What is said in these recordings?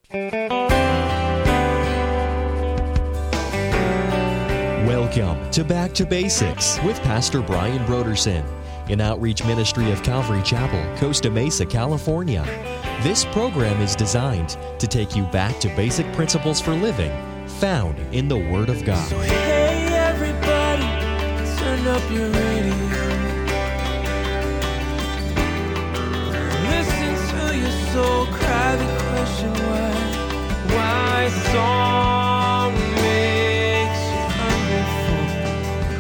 Welcome to Back to Basics with Pastor Brian Brodersen, an outreach ministry of Calvary Chapel, Costa Mesa, California. This program is designed to take you back to basic principles for living found in the Word of God. So hey everybody, turn up your radio. Listen to your soul cry the question why song makes you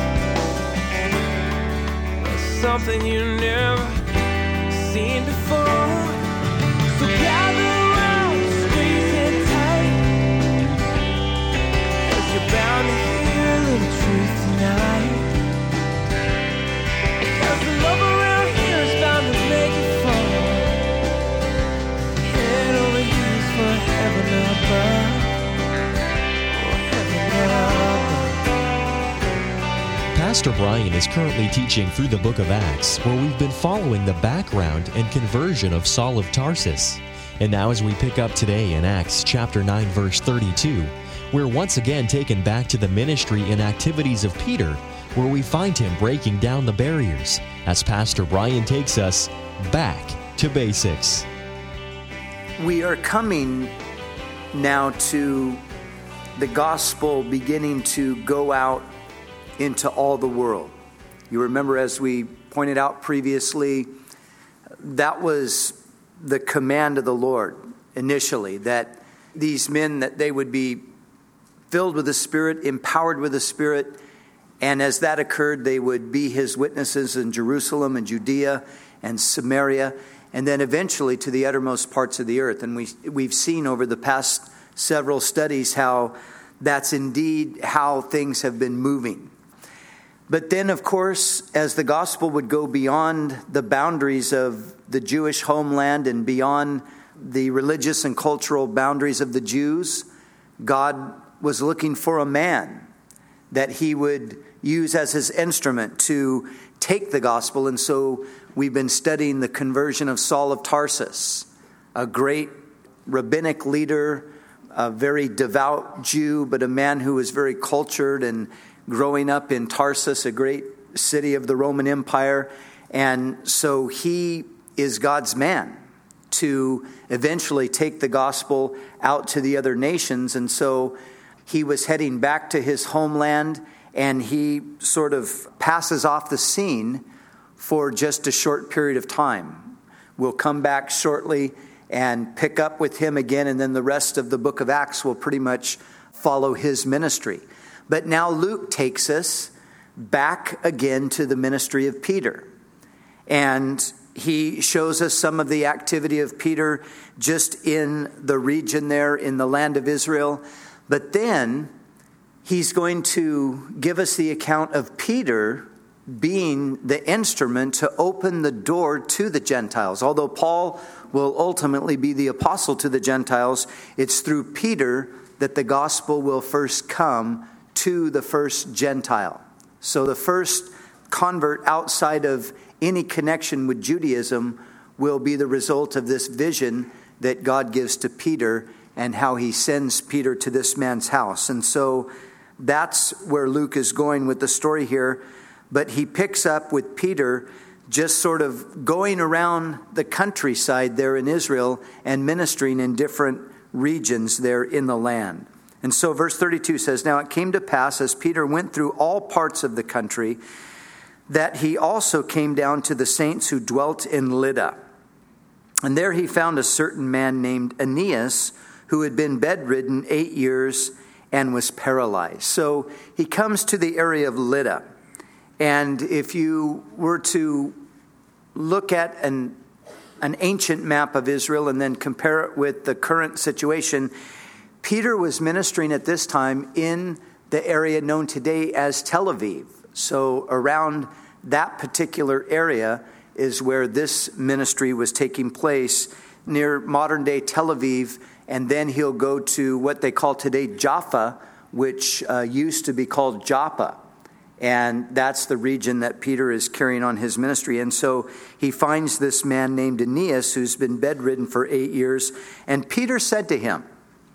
hungry for something you never seen before. So gather around, squeeze it tight, 'cause you're bound to hear a little truth tonight. Because the love around here is bound to make you fall. Head over heels for heaven above. Pastor Brian is currently teaching through the book of Acts, where we've been following the background and conversion of Saul of Tarsus. And now as we pick up today in Acts chapter 9, verse 32, we're once again taken back to the ministry and activities of Peter, where we find him breaking down the barriers, as Pastor Brian takes us back to basics. We are coming now to the gospel beginning to go out into all the world. You remember, as we pointed out previously, that was the command of the Lord initially, that these men, that they would be filled with the Spirit, empowered with the Spirit, and as that occurred, they would be His witnesses in Jerusalem and Judea and Samaria, and then eventually to the uttermost parts of the earth. And we've seen over the past several studies how that's indeed how things have been moving. But then, of course, as the gospel would go beyond the boundaries of the Jewish homeland and beyond the religious and cultural boundaries of the Jews, God was looking for a man that He would use as His instrument to take the gospel. And so we've been studying the conversion of Saul of Tarsus, a great rabbinic leader, a very devout Jew, but a man who was very cultured and growing up in Tarsus, a great city of the Roman Empire. And so he is God's man to eventually take the gospel out to the other nations. And so he was heading back to his homeland, and he sort of passes off the scene for just a short period of time. We'll come back shortly and pick up with him again, and then the rest of the book of Acts will pretty much follow his ministry. But now Luke takes us back again to the ministry of Peter. And he shows us some of the activity of Peter just in the region there in the land of Israel. But then he's going to give us the account of Peter being the instrument to open the door to the Gentiles. Although Paul will ultimately be the apostle to the Gentiles, it's through Peter that the gospel will first come to the first Gentile. So the first convert outside of any connection with Judaism will be the result of this vision that God gives to Peter and how He sends Peter to this man's house. And so that's where Luke is going with the story here. But he picks up with Peter just sort of going around the countryside there in Israel and ministering in different regions there in the land. And so verse 32 says, "Now it came to pass, as Peter went through all parts of the country, that he also came down to the saints who dwelt in Lydda. And there he found a certain man named Aeneas, who had been bedridden 8 years and was paralyzed." So he comes to the area of Lydda. And if you were to look at an ancient map of Israel and then compare it with the current situation, Peter was ministering at this time in the area known today as Tel Aviv. So around that particular area is where this ministry was taking place, near modern-day Tel Aviv. And then he'll go to what they call today Jaffa, which used to be called Joppa. And that's the region that Peter is carrying on his ministry. And so he finds this man named Aeneas who's been bedridden for 8 years. And Peter said to him,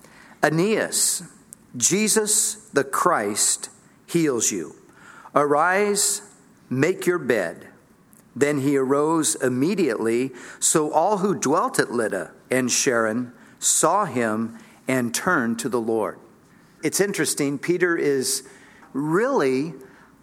Aeneas, Jesus the Christ heals you. Arise, make your bed. Then he arose immediately. So all who dwelt at Lydda and Sharon saw him and turned to the Lord. It's interesting. Peter is really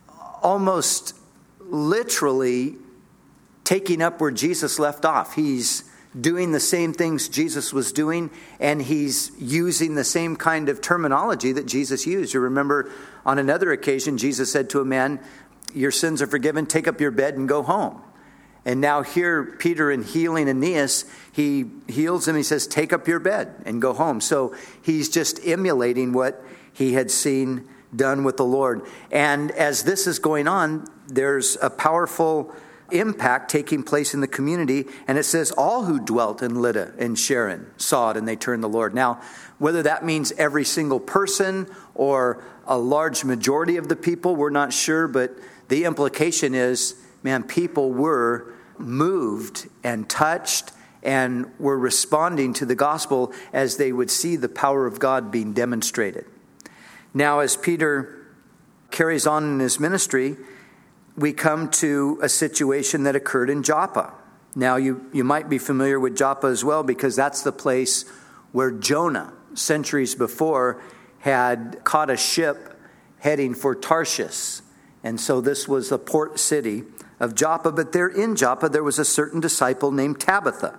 almost literally taking up where Jesus left off. He's doing the same things Jesus was doing, and he's using the same kind of terminology that Jesus used. You remember on another occasion, Jesus said to a man, your sins are forgiven, take up your bed and go home. And now here, Peter, in healing Aeneas, he heals him. He says, take up your bed and go home. So he's just emulating what he had seen done with the Lord. And as this is going on, there's a powerful impact taking place in the community. And it says all who dwelt in Lydda and Sharon saw it and they turned to the Lord. Now, whether that means every single person or a large majority of the people, we're not sure. But the implication is, man, people were moved and touched and were responding to the gospel as they would see the power of God being demonstrated. Now, as Peter carries on in his ministry, we come to a situation that occurred in Joppa. Now, you might be familiar with Joppa as well, because that's the place where Jonah, centuries before, had caught a ship heading for Tarshish. And so this was the port city of Joppa. But there in Joppa, there was a certain disciple named Tabitha.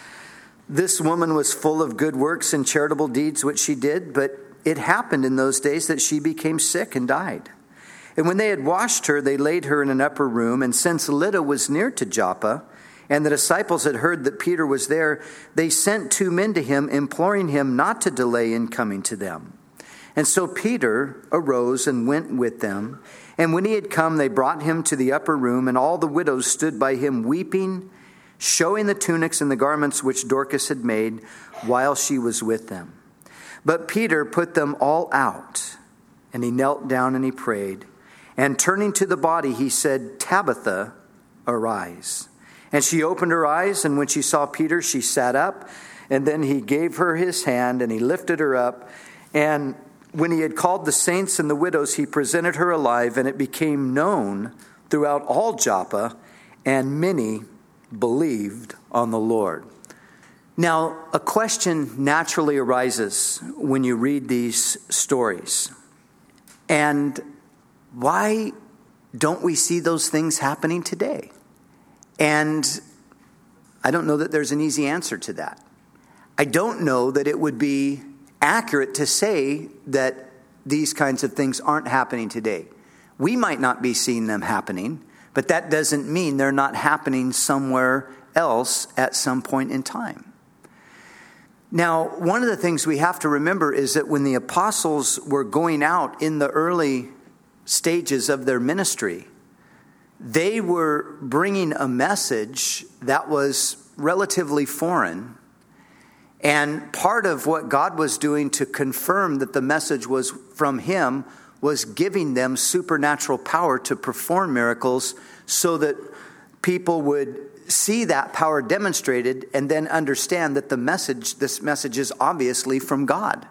This woman was full of good works and charitable deeds, which she did, but it happened in those days that she became sick and died. And when they had washed her, they laid her in an upper room. And since Lydda was near to Joppa, and the disciples had heard that Peter was there, they sent 2 men to him, imploring him not to delay in coming to them. And so Peter arose and went with them. And when he had come, they brought him to the upper room, and all the widows stood by him weeping, showing the tunics and the garments which Dorcas had made while she was with them. But Peter put them all out, and he knelt down and he prayed. And turning to the body, he said, Tabitha, arise. And she opened her eyes, and when she saw Peter, she sat up. And then he gave her his hand, and he lifted her up. And when he had called the saints and the widows, he presented her alive, and it became known throughout all Joppa, and many believed on the Lord. Now, a question naturally arises when you read these stories. And why don't we see those things happening today? And I don't know that there's an easy answer to that. I don't know that it would be accurate to say that these kinds of things aren't happening today. We might not be seeing them happening, but that doesn't mean they're not happening somewhere else at some point in time. Now, one of the things we have to remember is that when the apostles were going out in the early stages of their ministry, they were bringing a message that was relatively foreign. And part of what God was doing to confirm that the message was from him was giving them supernatural power to perform miracles so that people would see that power demonstrated and then understand that this message is obviously from God.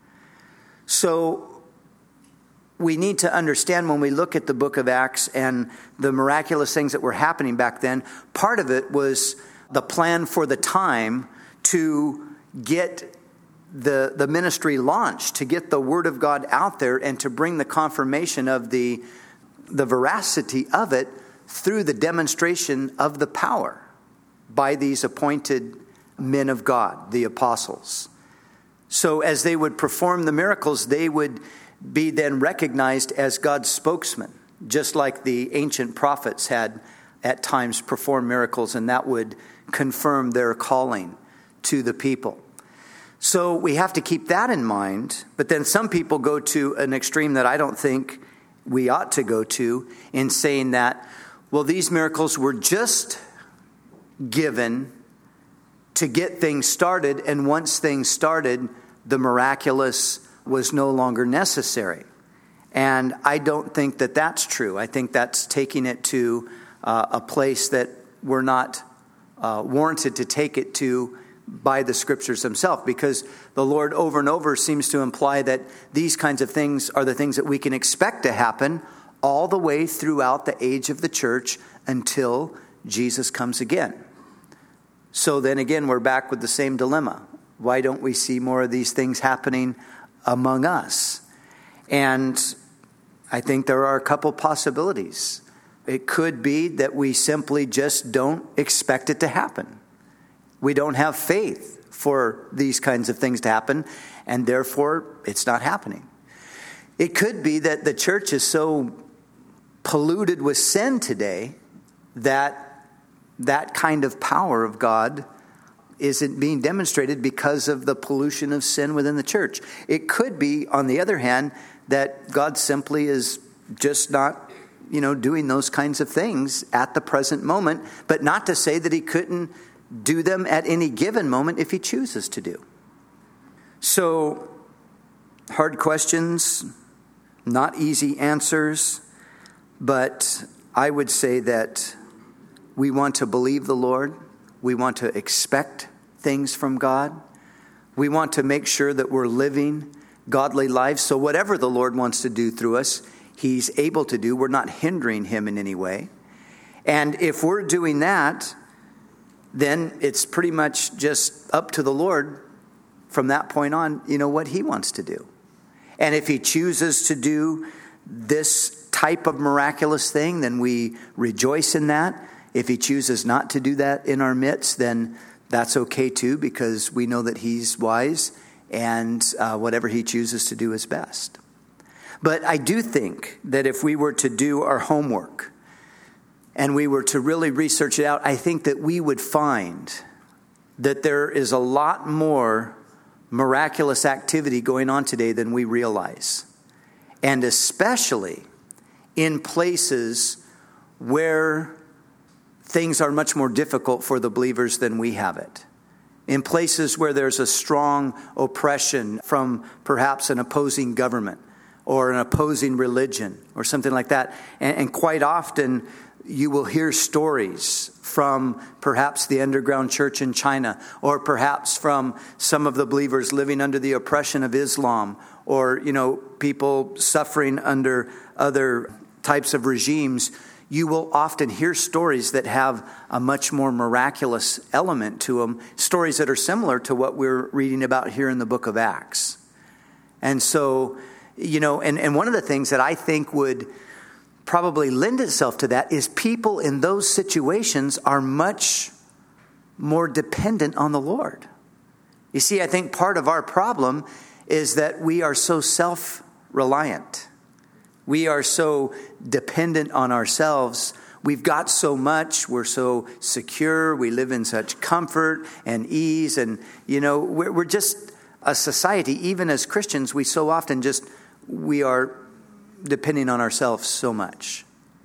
So we need to understand when we look at the book of Acts and the miraculous things that were happening back then, part of it was the plan for the time to get the ministry launched, to get the word of God out there and to bring the confirmation of the veracity of it through the demonstration of the power by these appointed men of God, the apostles. So as they would perform the miracles, they would be then recognized as God's spokesman, just like the ancient prophets had at times performed miracles, and that would confirm their calling to the people. So we have to keep that in mind. But then some people go to an extreme that I don't think we ought to go to in saying that, well, these miracles were just given to get things started, and once things started, the miraculous was no longer necessary. And I don't think that that's true. I think that's taking it to a place that we're not warranted to take it to by the scriptures themselves, because the Lord over and over seems to imply that these kinds of things are the things that we can expect to happen all the way throughout the age of the church until Jesus comes again. So then again, we're back with the same dilemma. Why don't we see more of these things happening among us? And I think there are a couple possibilities. It could be that we simply just don't expect it to happen. We don't have faith for these kinds of things to happen, and therefore it's not happening. It could be that the church is so polluted with sin today that that kind of power of God isn't being demonstrated because of the pollution of sin within the church. It could be, on the other hand, that God simply is just not, doing those kinds of things at the present moment, but not to say that he couldn't do them at any given moment if he chooses to do. So, hard questions, not easy answers, but I would say that we want to believe the Lord. We want to expect things from God. We want to make sure that we're living godly lives. So whatever the Lord wants to do through us, he's able to do. We're not hindering him in any way. And if we're doing that, then it's pretty much just up to the Lord from that point on, what he wants to do. And if he chooses to do this type of miraculous thing, then we rejoice in that. If he chooses not to do that in our midst, then that's okay too, because we know that he's wise and whatever he chooses to do is best. But I do think that if we were to do our homework and we were to really research it out, I think that we would find that there is a lot more miraculous activity going on today than we realize. And especially in places where things are much more difficult for the believers than we have it. In places where there's a strong oppression from perhaps an opposing government or an opposing religion or something like that. And quite often you will hear stories from perhaps the underground church in China, or perhaps from some of the believers living under the oppression of Islam, or, people suffering under other types of regimes. You will often hear stories that have a much more miraculous element to them, stories that are similar to what we're reading about here in the book of Acts. And so, and one of the things that I think would probably lend itself to that is people in those situations are much more dependent on the Lord. You see, I think part of our problem is that we are so self-reliant. We are so dependent on ourselves. We've got so much. We're so secure. We live in such comfort and ease. And, we're just a society, even as Christians, we so often we are depending on ourselves so much.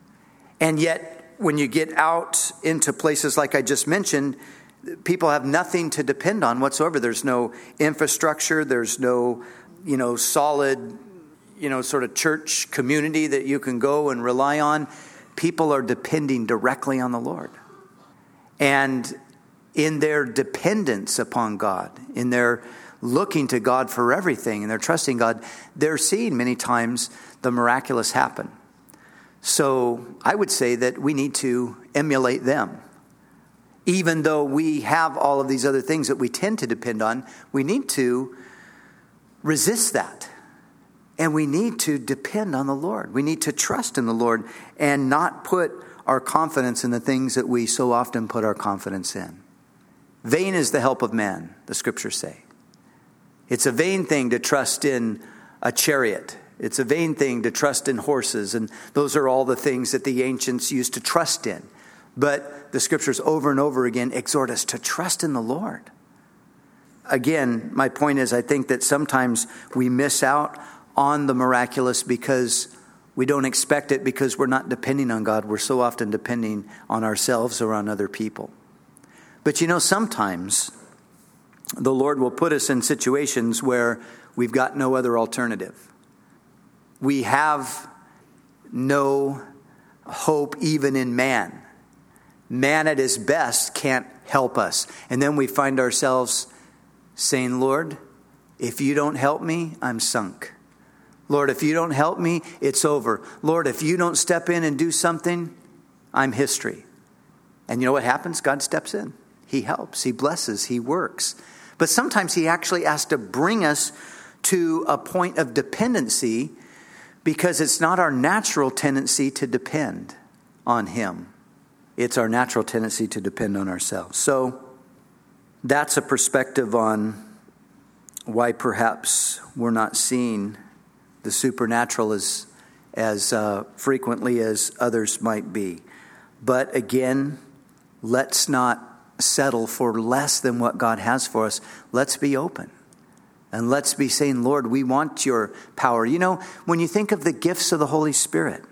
And yet, when you get out into places like I just mentioned, people have nothing to depend on whatsoever. There's no infrastructure. There's no, solid sort of church community that you can go and rely on. People are depending directly on the Lord. And in their dependence upon God, in their looking to God for everything, and they're trusting God, they're seeing many times the miraculous happen. So I would say that we need to emulate them. Even though we have all of these other things that we tend to depend on, we need to resist that. And we need to depend on the Lord. We need to trust in the Lord and not put our confidence in the things that we so often put our confidence in. Vain is the help of man, the scriptures say. It's a vain thing to trust in a chariot. It's a vain thing to trust in horses. And those are all the things that the ancients used to trust in. But the scriptures over and over again exhort us to trust in the Lord. Again, my point is, I think that sometimes we miss out on the miraculous because we don't expect it, because we're not depending on God. We're so often depending on ourselves or on other people. But sometimes the Lord will put us in situations where we've got no other alternative. we have no hope even in man. Man at his best can't help us. And then we find ourselves saying, Lord, if you don't help me, I'm sunk. Lord, if you don't help me, it's over. Lord, if you don't step in and do something, I'm history. And you know what happens? God steps in. He helps. He blesses. He works. But sometimes he actually has to bring us to a point of dependency because it's not our natural tendency to depend on him. It's our natural tendency to depend on ourselves. So that's a perspective on why perhaps we're not seeing the supernatural as frequently as others might be. But again, let's not settle for less than what God has for us. Let's be open. And let's be saying, Lord, we want your power. You know, when you think of the gifts of the Holy Spirit,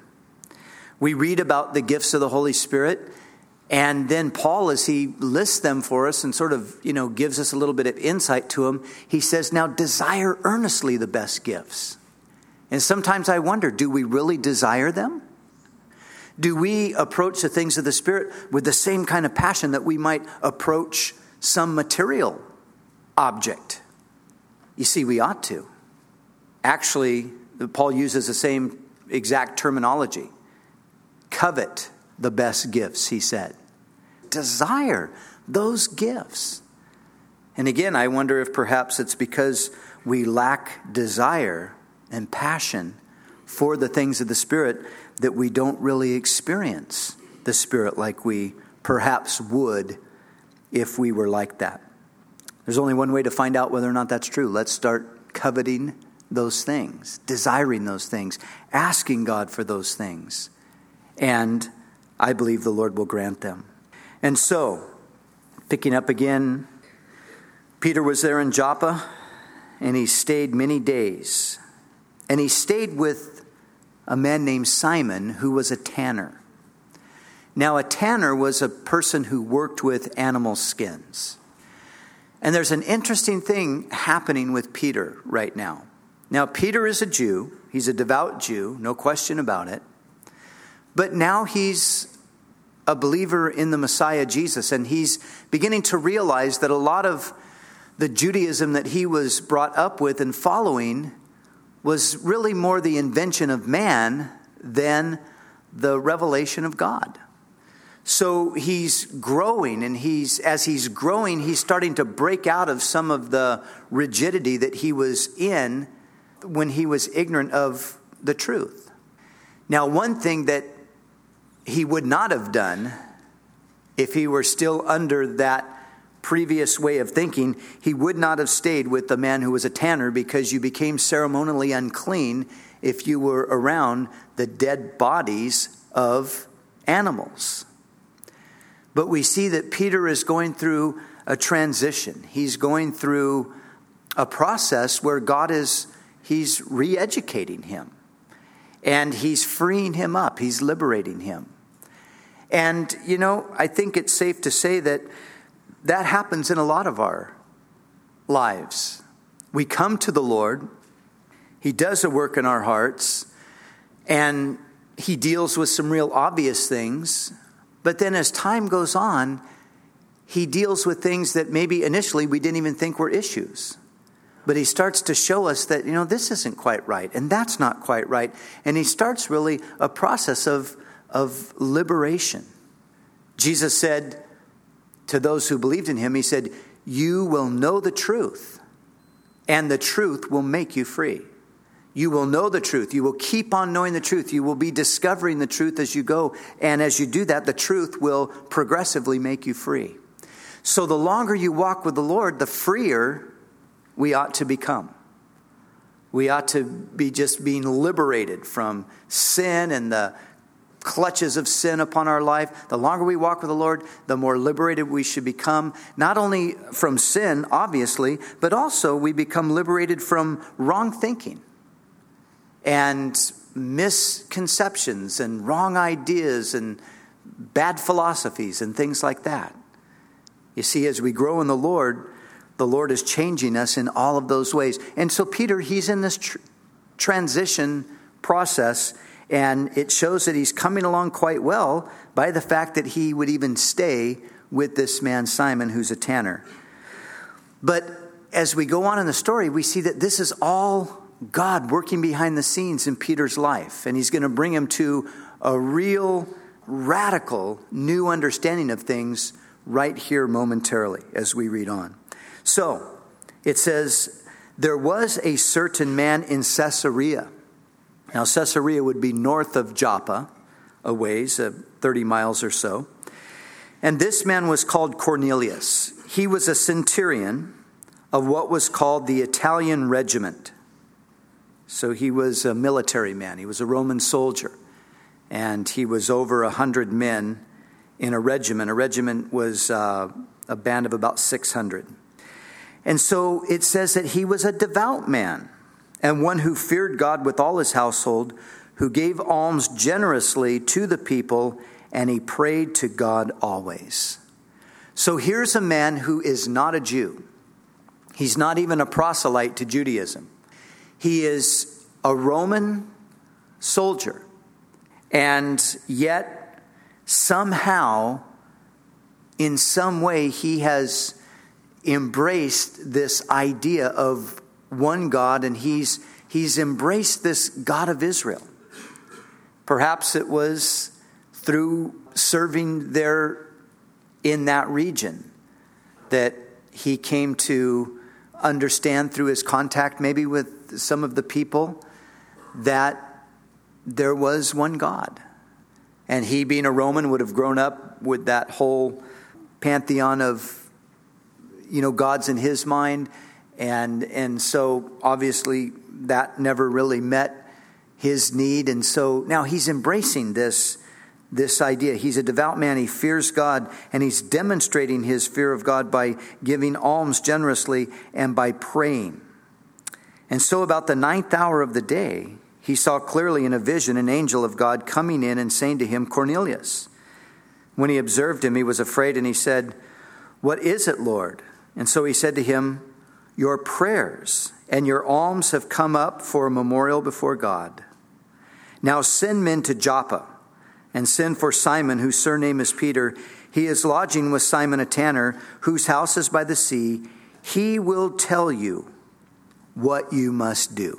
we read about the gifts of the Holy Spirit, and then Paul, as he lists them for us and sort of, gives us a little bit of insight to them, he says, now desire earnestly the best gifts. And sometimes I wonder, do we really desire them? Do we approach the things of the Spirit with the same kind of passion that we might approach some material object? You see, we ought to. Actually, Paul uses the same exact terminology. Covet the best gifts, he said. Desire those gifts. And again, I wonder if perhaps it's because we lack desire and passion for the things of the Spirit that we don't really experience the Spirit like we perhaps would if we were like that. There's only one way to find out whether or not that's true. Let's start coveting those things, desiring those things, asking God for those things. And I believe the Lord will grant them. And so, picking up again, Peter was there in Joppa, and he stayed many days. And he stayed with a man named Simon, who was a tanner. Now, a tanner was a person who worked with animal skins. And there's an interesting thing happening with Peter right now. Now, Peter is a Jew. He's a devout Jew, no question about it. But now he's a believer in the Messiah, Jesus, and he's beginning to realize that a lot of the Judaism that he was brought up with and following was really more the invention of man than the revelation of God. So he's growing, and as he's growing, he's starting to break out of some of the rigidity that he was in when he was ignorant of the truth. Now, one thing that he would not have done if he were still under that previous way of thinking, he would not have stayed with the man who was a tanner, because you became ceremonially unclean if you were around the dead bodies of animals. But we see that Peter is going through a transition. He's going through a process where he's re-educating him. And he's freeing him up. He's liberating him. And, I think it's safe to say that happens in a lot of our lives. We come to the Lord. He does a work in our hearts. And he deals with some real obvious things. But then as time goes on, he deals with things that maybe initially we didn't even think were issues. But he starts to show us that, this isn't quite right, and that's not quite right. And he starts really a process of liberation. Jesus said to those who believed in him, he said, you will know the truth, and the truth will make you free. You will know the truth. You will keep on knowing the truth. You will be discovering the truth as you go. And as you do that, the truth will progressively make you free. So the longer you walk with the Lord, the freer we ought to become. We ought to be just being liberated from sin and the clutches of sin upon our life. The longer we walk with the Lord, the more liberated we should become. Not only from sin, obviously, but also we become liberated from wrong thinking and misconceptions and wrong ideas and bad philosophies and things like that. You see, as we grow in the Lord is changing us in all of those ways. And so Peter, he's in this transition process, and it shows that he's coming along quite well by the fact that he would even stay with this man Simon, who's a tanner. But as we go on in the story, we see that this is all God working behind the scenes in Peter's life, and he's going to bring him to a real, radical, new understanding of things right here momentarily as we read on. So, it says, there was a certain man in Caesarea. Now, Caesarea would be north of Joppa, a ways, 30 miles or so. And this man was called Cornelius. He was a centurion of what was called the Italian regiment. So he was a military man. He was a Roman soldier. And he was over 100 men in a regiment. A regiment was a band of about 600. And so it says that he was a devout man and one who feared God with all his household, who gave alms generously to the people, and he prayed to God always. So here's a man who is not a Jew. He's not even a proselyte to Judaism. He is a Roman soldier. And yet, somehow, in some way, he has embraced this idea of one God, and he's embraced this God of Israel. Perhaps it was through serving there in that region that he came to understand through his contact maybe with some of the people that there was one God. And he, being a Roman, would have grown up with that whole pantheon of gods in his mind. And so obviously that never really met his need. And so now he's embracing this idea. He's a devout man. He fears God, and he's demonstrating his fear of God by giving alms generously and by praying. And so about the 9th hour of the day, he saw clearly in a vision an angel of God coming in and saying to him, Cornelius. When he observed him, he was afraid, and he said, What is it, Lord? And so he said to him, Your prayers and your alms have come up for a memorial before God. Now send men to Joppa, and send for Simon, whose surname is Peter. He is lodging with Simon a tanner, whose house is by the sea. He will tell you what you must do.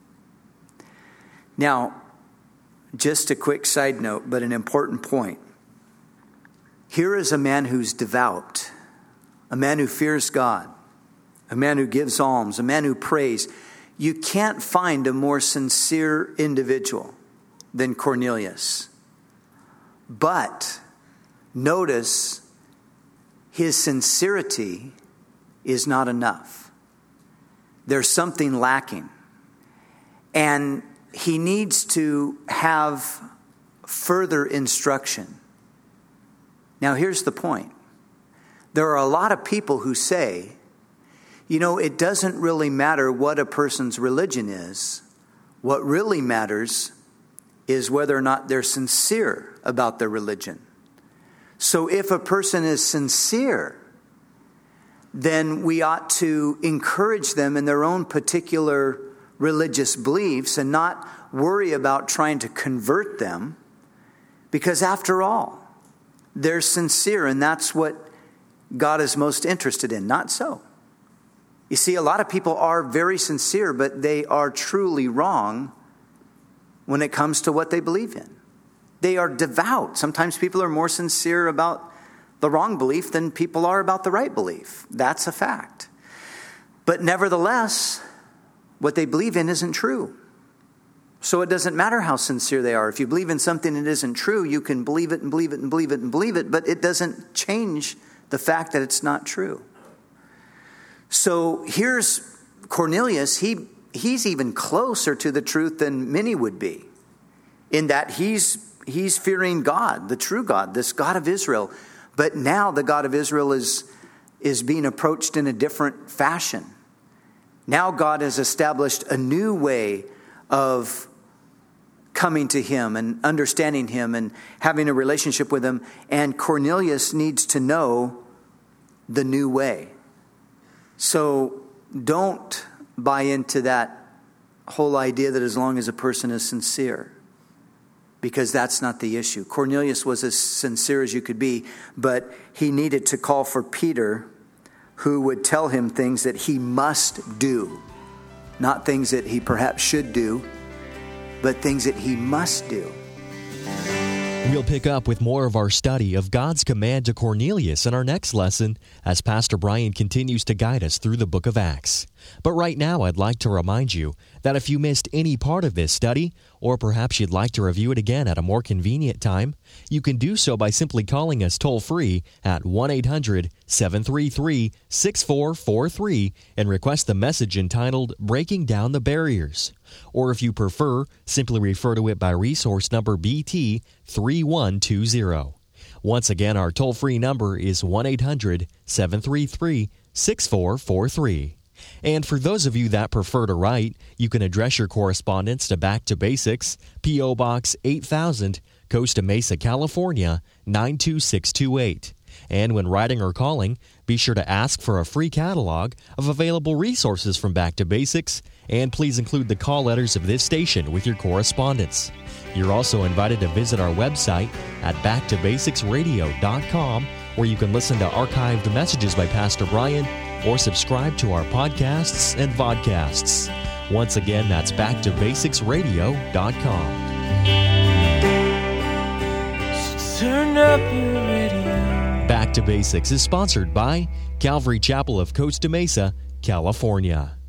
Now, just a quick side note, but an important point. Here is a man who's devout, a man who fears God, a man who gives alms, a man who prays. You can't find a more sincere individual than Cornelius. But notice his sincerity is not enough. There's something lacking. And he needs to have further instruction. Now, here's the point. There are a lot of people who say, it doesn't really matter what a person's religion is. What really matters is whether or not they're sincere about their religion. So if a person is sincere, then we ought to encourage them in their own particular religious beliefs and not worry about trying to convert them, because after all, they're sincere, and that's what God is most interested in. Not so. You see, a lot of people are very sincere, but they are truly wrong when it comes to what they believe in. They are devout. Sometimes people are more sincere about the wrong belief than people are about the right belief. That's a fact. But nevertheless, what they believe in isn't true. So it doesn't matter how sincere they are. If you believe in something that isn't true, you can believe it and believe it and believe it and believe it, but it doesn't change the fact that it's not true. So here's Cornelius. He's even closer to the truth than many would be, in that he's fearing God, the true God, this God of Israel. But now the God of Israel is being approached in a different fashion. Now God has established a new way of coming to him and understanding him and having a relationship with him. And Cornelius needs to know the new way. So don't buy into that whole idea that as long as a person is sincere, because that's not the issue. Cornelius was as sincere as you could be, but he needed to call for Peter, who would tell him things that he must do. Not things that he perhaps should do, but things that he must do. We'll pick up with more of our study of God's command to Cornelius in our next lesson as Pastor Brian continues to guide us through the book of Acts. But right now, I'd like to remind you that if you missed any part of this study, or perhaps you'd like to review it again at a more convenient time, you can do so by simply calling us toll-free at 1-800-733-6443 and request the message entitled Breaking Down the Barriers. Or if you prefer, simply refer to it by resource number BT3120. Once again, our toll-free number is 1-800-733-6443. And for those of you that prefer to write, you can address your correspondence to Back to Basics, P.O. Box 8000, Costa Mesa, California, 92628. And when writing or calling, be sure to ask for a free catalog of available resources from Back to Basics, and please include the call letters of this station with your correspondence. You're also invited to visit our website at backtobasicsradio.com, where you can listen to archived messages by Pastor Brian or subscribe to our podcasts and vodcasts. Once again, that's backtobasicsradio.com. So turn up your radio. Back to Basics is sponsored by Calvary Chapel of Costa Mesa, California.